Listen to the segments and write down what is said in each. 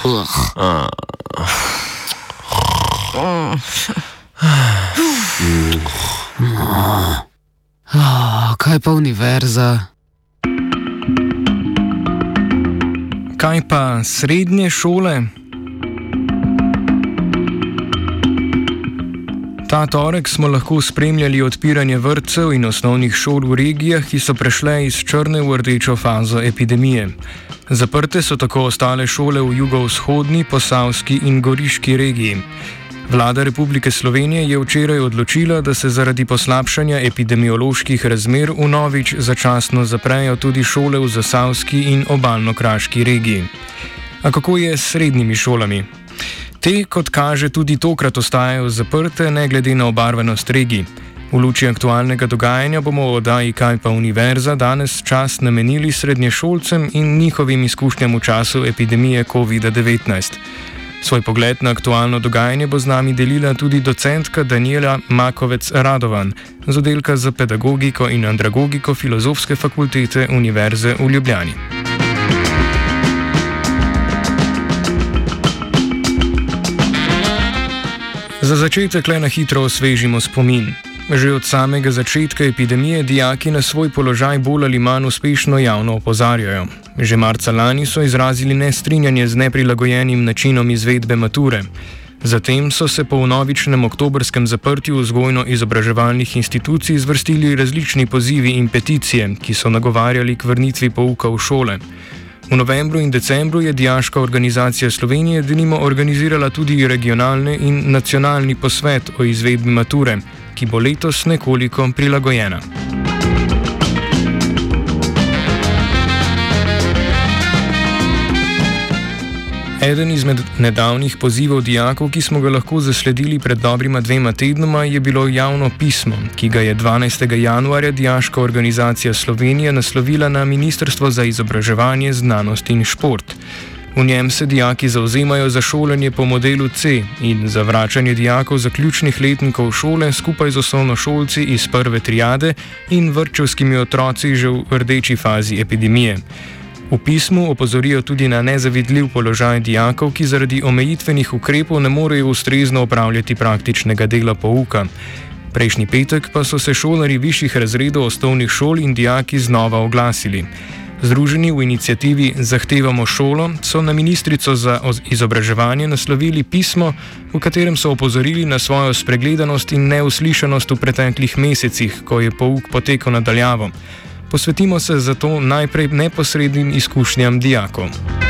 Kaj pa univerza? Kaj pa srednje šole? Ta torek smo lahko spremljali odpiranje vrtcev in osnovnih šol v regijah, ki so prešle iz črne v rdečo fazo epidemije. Zaprte so tako ostale šole v jugovzhodni, posavski in goriški regiji. Vlada Republike Slovenije je včeraj odločila, da se zaradi poslabšanja epidemioloških razmer vnovič začasno zaprejo tudi šole v zasavski in obalno-kraški regiji. A kako je s srednjimi šolami? Te, kot kaže, tudi tokrat ostajajo zaprte, ne glede na obarvanost regij. V luči aktualnega dogajanja bomo v oddaji Kaj pa univerza danes čas namenili srednješolcem in njihovim izkušnjam v času epidemije COVID-19. Svoj pogled na aktualno dogajanje bo z nami delila tudi docentka Danijela Makovec-Radovan z oddelka za pedagogiko in andragogiko Filozofske fakultete Univerze v Ljubljani. Za začetek le na hitro osvežimo spomin. Že od samega začetka epidemije dijaki na svoj položaj bolj ali manj uspešno javno opozarjajo. Že marca lani so izrazili nestrinjanje z neprilagojenim načinom izvedbe mature. Zatem so se po vnovičnem oktobrskem zaprtju vzgojno-izobraževalnih institucij zvrstili različni pozivi in peticije, ki so nagovarjali k vrnitvi pouka v šole. V novembru in decembru je Dijaška organizacija Slovenije denimo organizirala tudi regionalni in nacionalni posvet o izvedbi mature, ki bo letos nekoliko prilagojena. Eden izmed nedavnih pozivov dijakov, ki smo ga lahko zasledili pred dobrima 2 tednoma, je bilo javno pismo, ki ga je 12. januarja Dijaška organizacija Slovenije naslovila na Ministrstvo za izobraževanje, znanost in šport. V njem se dijaki zavzemajo za šolanje po modelu C in za vračanje dijakov zaključnih letnikov šole skupaj z osnovnošolci iz prve triade in vrtčevskimi otroci že v rdeči fazi epidemije. V pismu opozorijo tudi na nezavidljiv položaj dijakov, ki zaradi omejitvenih ukrepov ne morejo ustrezno opravljati praktičnega dela pouka. Prejšnji petek pa so se šolarji višjih razredov osnovnih šol in dijaki znova oglasili. Združeni v iniciativi Zahtevamo šolo so na ministrico za izobraževanje naslovili pismo, v katerem so opozorili na svojo spregledanost in neuslišanost v preteklih mesecih, ko je pouk potekal nadaljavo. Posvetimo se zato najprej neposrednim izkušnjam dijakov.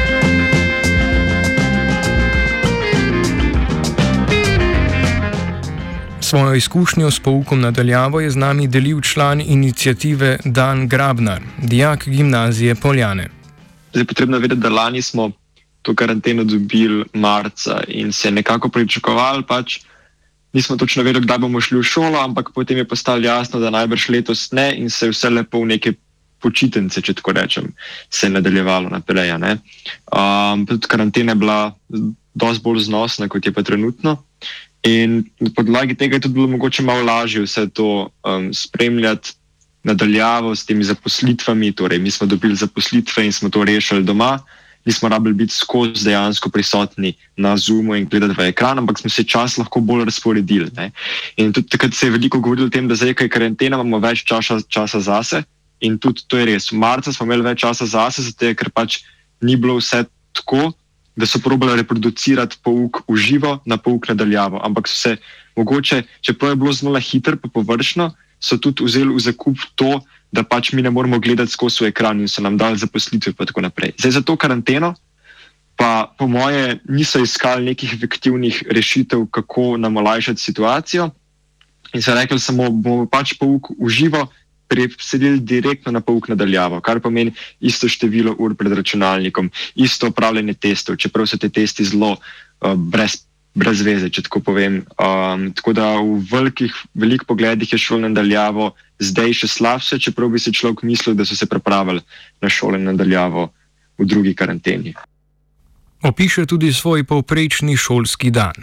Svojo izkušnjo s poukom nadaljavo je z nami delil član iniciative Dan Grabnar, dijak gimnazije Poljane. Zdaj potrebno vedeti, da lani smo to karanteno dobili marca in se nekako pričakovali, nismo točno vedeli, kdaj bomo šli v šolo, ampak potem je postalo jasno, da najbrž letos ne in se je vse lepo v neke počitnice, če tako rečem, se je nadaljevalo naprej. Tudi karantena je bila dosti bolj znosna, kot je pa trenutno. In na podlagi tega je tudi bilo mogoče malo lažje vse to spremljati nadaljavo s temi zaposlitvami. Torej, mi smo dobili zaposlitve in smo to rešili doma. Nismo rabili biti skozi dejansko prisotni na Zoomu in gledati v ekran, ampak smo se čas lahko bolj razporedili. In tudi takrat se je veliko govorilo o tem, da zdaj, ko je karantena, imamo več časa zase. In tudi to je res. V marcu smo imeli več časa zase, zato ker ni bilo vse tako, da so probali reproducirati pouk v živo na pouk nadaljavo. Ampak so se mogoče, čeprav je bilo zelo hitro pa površno, so tudi vzeli v zakup to, da mi ne moramo gledati skozi ekran in so nam dali zaposlitve pa tako naprej. Zdaj za to karanteno pa po moje niso iskali nekih efektivnih rešitev, kako nam olajšati situacijo in so rekli samo, bomo pouk v živo presedili direktno na pouk nadaljavo, kar pomeni isto število ur pred računalnikom, isto opravljanje testov, čeprav so te testi zelo brez veze, če tako povem. Tako da v velikih pogledih je šolo nadaljavo zdaj še slabše, čeprav bi se človek mislil, da so se pripravili na šolo nadaljavo v drugi karanteni. Opiše tudi svoj povprečni šolski dan.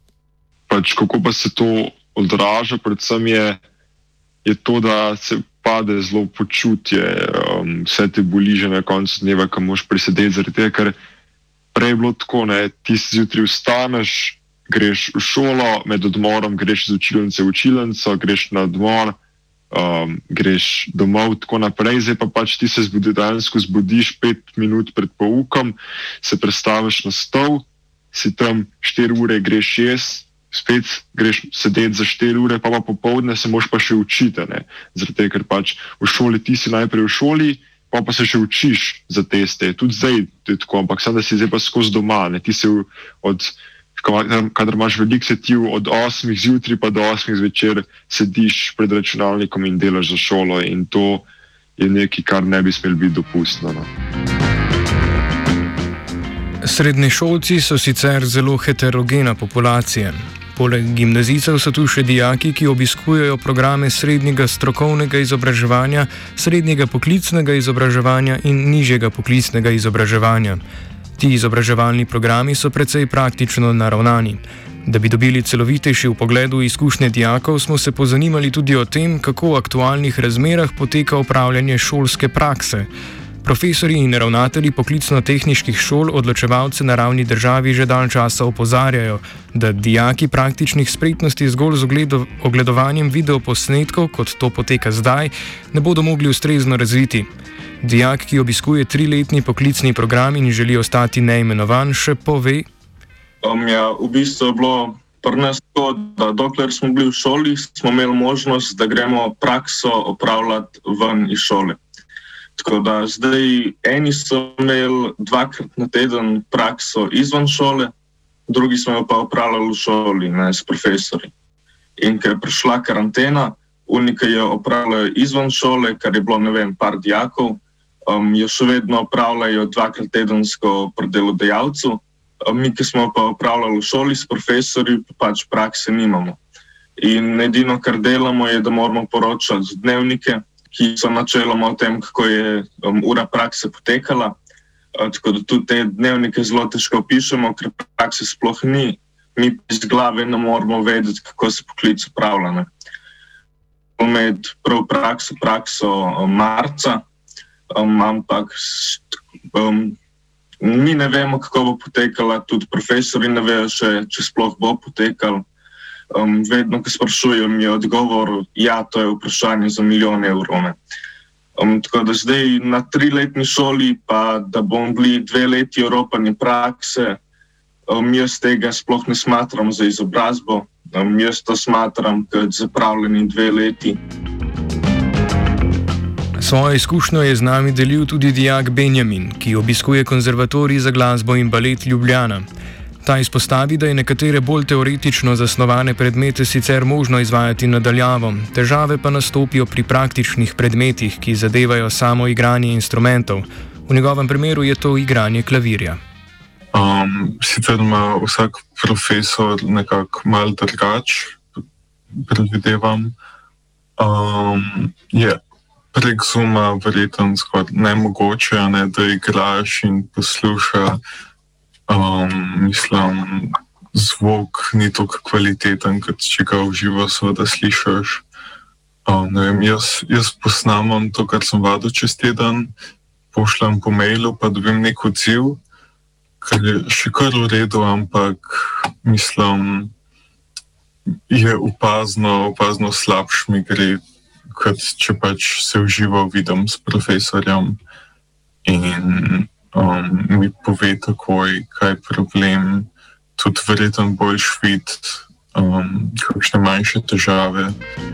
Kako pa se to odraža, predvsem je to, da se pade zelo počutje, vse te boli že na koncu dneva, ko moraš presedeti, zaradi tega, ker prej je bilo tako, ne, ti si zjutraj vstaneš, greš v šolo, med odmorom greš z učilnice v učilnico, greš na odmor, greš domov, tako naprej. Zdaj pa pač ti se dejansko zbudiš 5 minut pred poukom, se prestaviš na stol, si tam 4 ure greš jesti, spet greš sedeti za 4 ure, pa popoldne se moraš pa še učiti, ne. Zaradi tega, ker pač v šoli ti si najprej v šoli, pa se še učiš za teste. Tudi zdaj je tako, ampak samo da si zdaj pa skozi doma, ne. Ti se kadar imaš veliko setiv, od 8 zjutraj pa do 8 zvečer sediš pred računalnikom in delaš za šolo, in to je nekaj, kar ne bi smelo biti dopustno, no. Srednješolci so sicer zelo heterogena populacija. Poleg gimnazijcev so tu še dijaki, ki obiskujejo programe srednjega strokovnega izobraževanja, srednjega poklicnega izobraževanja in nižjega poklicnega izobraževanja. Ti izobraževalni programi so precej praktično naravnani. Da bi dobili celovitejši vpogled v izkušnje dijakov, smo se pozanimali tudi o tem, kako v aktualnih razmerah poteka upravljanje šolske prakse. Profesorji in ravnatelji poklicno-tehniških šol odločevalce na ravni državi že dalj časa opozarjajo, da dijaki praktičnih spretnosti zgolj z ogledovanjem videoposnetkov, kot to poteka zdaj, ne bodo mogli ustrezno razviti. Dijak, ki obiskuje 3-letni poklicni program in želi ostati neimenovan, še pove: V bistvu je bilo pri nas tako, da dokler smo bili v šoli, smo imeli možnost, da gremo prakso opravljati ven iz šole. Tako da zdaj eni so imeli 2-krat na teden prakso izven šole, drugi smo jo pa opravljali v šoli, ne, s profesori. In ker je prišla karantena, unika je opravljala izven šole, kar je bilo, ne vem, par dijakov, jo še vedno opravljajo 2-krat tedensko pri delodajalcu, mi, ki smo pa opravljali v šoli s profesori, pa pač prakse nimamo. In edino, kar delamo, je, da moramo poročati dnevnike, ki so načeloma o tem, kako je ura prakse potekala, tako da tudi te dnevnike zelo težko pišemo, ker prakse sploh ni. Mi iz glave ne moramo vedeti, kako se poklic upravlja. Imeti prav prakso marca, ampak mi ne vemo, kako bo potekala, tudi profesori ne vejo še, če sploh bo potekal. Vedno, ko sprašujem, je odgovor, ja, to je vprašanje za milijon evrov. Tako da zdaj na 3-letni šoli, pa da bomo bili 2 leti oropanje prakse, jaz tega sploh ne smatram za izobrazbo, jaz to smatram kot zapravljeni 2 leti. Svojo izkušnjo je z nami delil tudi dijak Benjamin, ki obiskuje konzervatorij za glasbo in balet Ljubljana. Ta izpostavi, da je nekatere bolj teoretično zasnovane predmete sicer možno izvajati nadaljavo, težave pa nastopijo pri praktičnih predmetih, ki zadevajo samo igranje instrumentov. V njegovem primeru je to igranje klavirja. Sicer ima vsak profesor nekako malo drugače, predvidevam. Je prek Zooma verjetno skoraj nemogoče, ne, da igraš in posluša. Mislim, zvok ni tako kvaliteten, kot če ga v živo seveda slišiš. Ne vem, jaz posnamem to, kar sem vadil čez teden, pošljem po mailu, pa dobim nek odziv, kar je še kar v redu, ampak mislim, je opazno slabš mi gre, kot če pač se v živo vidim s profesorjem in mi pove takoj, kaj je problem, tudi verjetno boljš videti, kakšne manjše težave.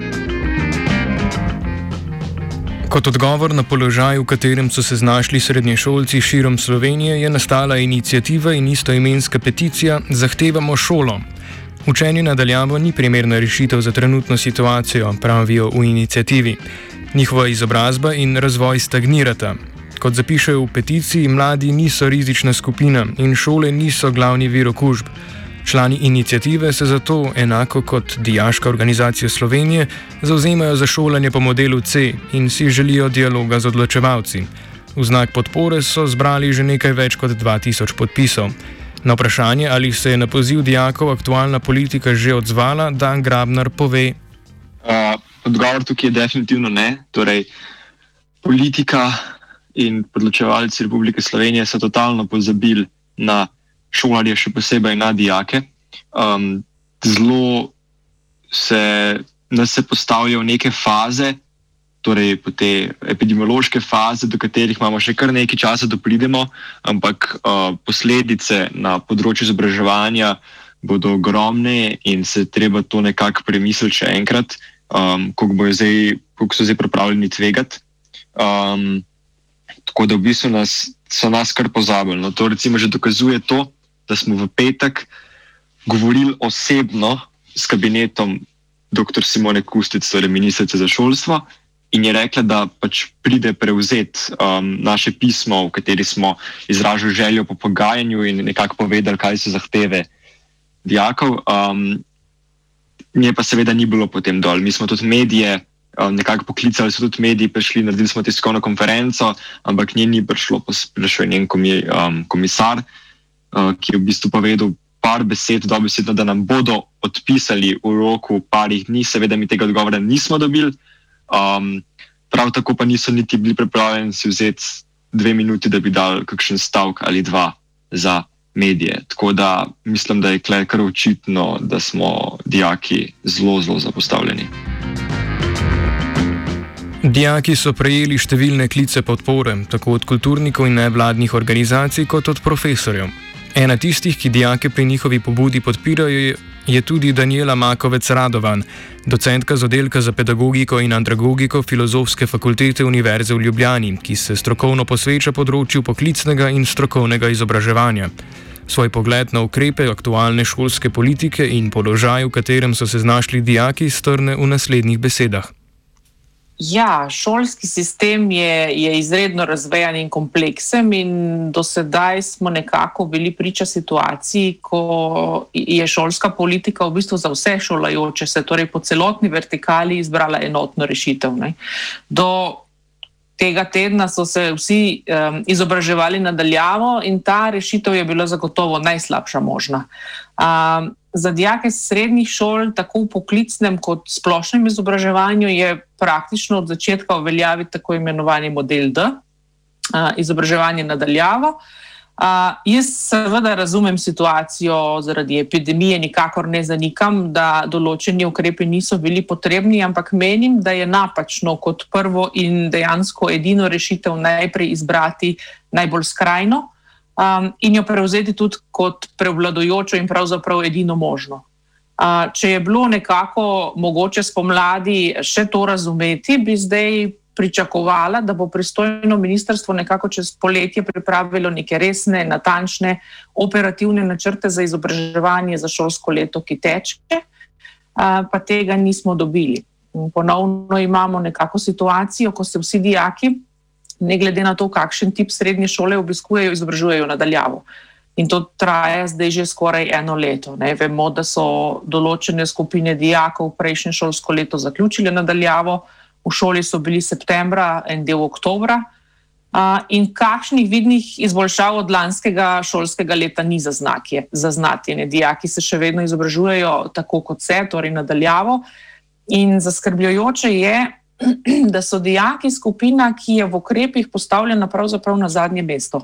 Kot odgovor na položaj, v katerem so se znašli srednješolci širom Slovenije, je nastala iniciativa in istoimenska peticija Zahtevamo šolo. Učenje nadaljavo ni primerna rešitev za trenutno situacijo, pravijo v iniciativi. Njihova izobrazba in razvoj stagnirata. Kot zapišejo v peticiji, mladi niso rizična skupina in šole niso glavni vir okužb. Člani iniciative se zato, enako kot Dijaška organizacija Slovenije, zavzemajo za šolanje po modelu C in si želijo dialoga z odločevalci. V znak podpore so zbrali že nekaj več kot 2000 podpisov. Na vprašanje, ali se je na poziv dijakov aktualna politika že odzvala, Dan Grabnar pove: Odgovor tukaj je definitivno ne. Torej, politika in odločevalci Republike Slovenije so totalno pozabili na šolarje, še posebej na dijake. Zelo nas se postavljajo neke faze, torej po te epidemiološke faze, do katerih imamo še kar nekaj časa, da pridemo, ampak posledice na področju izobraževanja bodo ogromne in se treba to nekako premisliti še enkrat, koliko so zdaj pripravljeni tvegati. Tako da v bistvu so nas kar pozabili. No, to recimo že dokazuje to, da smo v petek govorili osebno s kabinetom dr. Simone Kustec, torej ministrice za šolstvo, in je rekla, da pač pride prevzeti naše pismo, v kateri smo izražali željo po pogajanju in nekako povedali, kaj so zahteve dijakov. Nje pa seveda ni bilo potem dol. Mi smo tudi medije nekako poklicali, so tudi mediji prišli, naredili smo tiskovno konferenco, ampak nje ni prišel je njen komisar, ki je v bistvu povedal par besed, dobesedno, da nam bodo odpisali v roku parih dni. Seveda mi tega odgovora nismo dobili. Prav tako pa niso niti bili pripravljeni si vzeti 2 minuti, da bi dali kakšen stavek ali 2 za medije. Tako da mislim, da je kar očitno, da smo dijaki zelo, zelo zapostavljeni. Dijaki so prejeli številne klice podpore, tako od kulturnikov in nevladnih organizacij, kot od profesorjev. Ena tistih, ki dijake pri njihovi pobudi podpirajo, je tudi Daniela Makovec Radovan, docentka z oddelka za pedagogiko in andragogiko Filozofske fakultete Univerze v Ljubljani, ki se strokovno posveča področju poklicnega in strokovnega izobraževanja. Svoj pogled na ukrepe aktualne šolske politike in položaj, v katerem so se znašli dijaki, strne v naslednjih besedah. Ja, šolski sistem je izredno razvejan in kompleksen in do sedaj smo nekako bili priča situaciji, ko je šolska politika v bistvu za vse šolajoče se, torej po celotni vertikali izbrala enotno rešitev. Ne. Do tega tedna so se vsi izobraževali na daljavo in ta rešitev je bila zagotovo najslabša možna. Za dijake srednjih šol, tako v poklicnem kot splošnem izobraževanju, je praktično od začetka v veljavi tako imenovani model D, izobraževanje na daljavo. Jaz seveda razumem situacijo zaradi epidemije, nikakor ne zanikam, da določeni ukrepi niso bili potrebni, ampak menim, da je napačno kot prvo in dejansko edino rešitev najprej izbrati najbolj skrajno, in jo prevzeti tudi kot prevladujočo in pravzaprav edino možno. Če je bilo nekako mogoče spomladi še to razumeti, bi zdaj pričakovala, da bo pristojno ministrstvo nekako čez poletje pripravilo neke resne, natančne, operativne načrte za izobraževanje za šolsko leto, ki teče, pa tega nismo dobili. Ponovno imamo nekako situacijo, ko se vsi dijaki, ne glede na to, kakšen tip srednje šole obiskujejo, izobražujejo na daljavo. In to traja zdaj že skoraj 1 leto. Ne. Vemo, da so določene skupine dijakov prejšnje šolsko leto zaključile na daljavo, v šoli so bili septembra, en del oktobra, in kakšnih vidnih izboljšav od lanskega šolskega leta ni zaznati. Dijaki se še vedno izobražujejo tako kot se, torej na daljavo. In zaskrbljujoče je, da so dijaki skupina, ki je v ukrepih postavljena pravzaprav na zadnje mesto.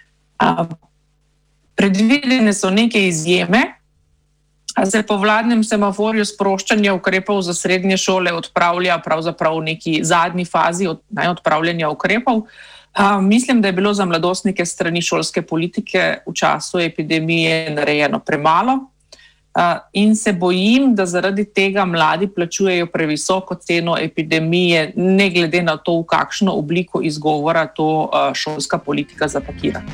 Predvidene so neke izjeme, a se po vladnem semaforju sproščanja ukrepov za srednje šole odpravlja pravzaprav v neki zadnji fazi odpravljanja ukrepov. Mislim, da je bilo za mladostnike strani šolske politike v času epidemije narejeno premalo. In se bojim, da zaradi tega mladi plačujejo previsoko ceno epidemije, ne glede na to, v kakšno obliko izgovora to šolska politika zapakira.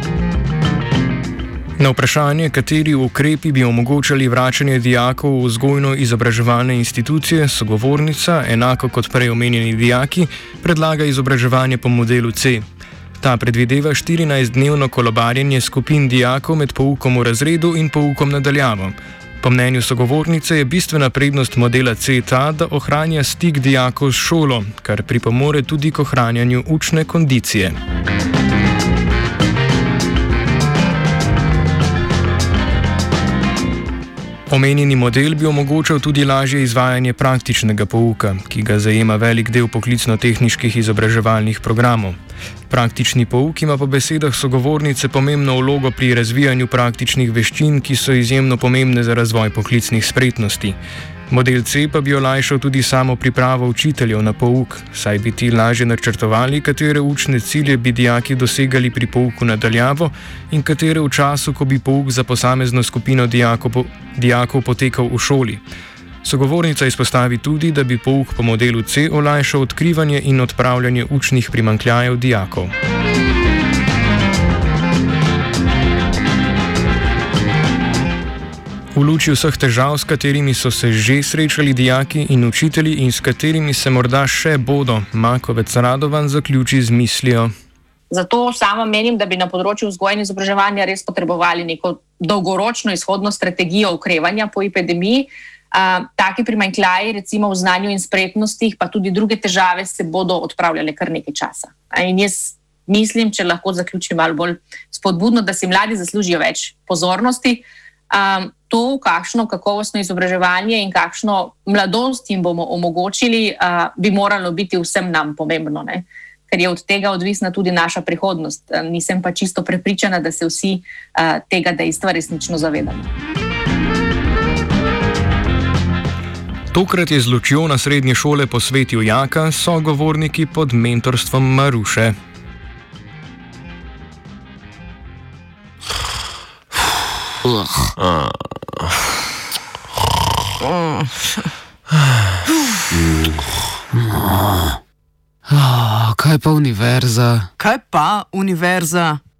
Na vprašanje, kateri ukrepi bi omogočali vračanje dijakov v vzgojno-izobraževalne institucije, sogovornica, enako kot prej omenjeni dijaki, predlaga izobraževanje po modelu C. Ta predvideva 14-dnevno kolobarjenje skupin dijakov med poukom v razredu in poukom na daljavo. Po mnenju sogovornice je bistvena prednost modela C ta, da ohranja stik dijakov s šolo, kar pripomore tudi k ohranjanju učne kondicije. Omenjeni model bi omogočal tudi lažje izvajanje praktičnega pouka, ki ga zajema velik del poklicno-tehniških izobraževalnih programov. Praktični pouk ima po besedah sogovornice pomembno vlogo pri razvijanju praktičnih veščin, ki so izjemno pomembne za razvoj poklicnih spretnosti. Model C pa bi olajšal tudi samo pripravo učiteljev na pouk, saj bi ti lažje načrtovali, katere učne cilje bi dijaki dosegali pri pouku nadaljavo in katere v času, ko bi pouk za posamezno skupino dijakov potekal v šoli. Sogovornica izpostavi tudi, da bi pouk po modelu C olajšal odkrivanje in odpravljanje učnih primanjkljajev dijakov. V luči vseh težav, s katerimi so se že srečali dijaki in učitelji in s katerimi se morda še bodo, Makovec Radovan zaključi z mislijo. Zato sama menim, da bi na področju vzgoje in izobraževanja res potrebovali neko dolgoročno izhodno strategijo okrevanja po epidemiji. Taki primanjkljaji, recimo v znanju in spretnostih, pa tudi druge težave se bodo odpravljale kar nekaj časa. In jaz mislim, če lahko zaključim malo bolj spodbudno, da si mladi zaslužijo več pozornosti. To, kakšno kakovostno izobraževanje in kakšno mladost jim bomo omogočili, bi moralo biti vsem nam pomembno, ne? Ker je od tega odvisna tudi naša prihodnost. Nisem pa čisto prepričana, da se vsi tega dejstva resnično zavedamo. Tokrat je z lučjo na srednje šole posvetil Jaka, sogovorniki pod mentorstvom Maruše. Kaj pa univerza? Kaj pa univerza?